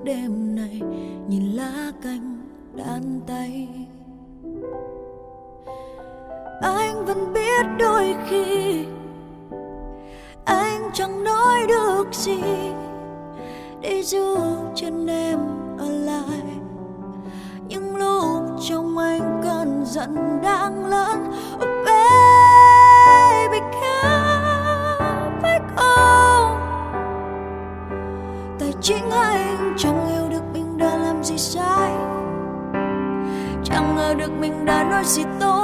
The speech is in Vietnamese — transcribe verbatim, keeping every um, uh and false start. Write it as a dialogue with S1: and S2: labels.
S1: đêm này nhìn lá cành đan tay. Anh vẫn biết đôi khi anh chẳng nói được gì để giữ chân em ở lại. Nhưng lúc trong anh cơn giận đang lớn, oh baby come back home. Tại chính anh chẳng yêu được mình đã làm gì sai, chẳng ngờ được mình đã nói gì tốt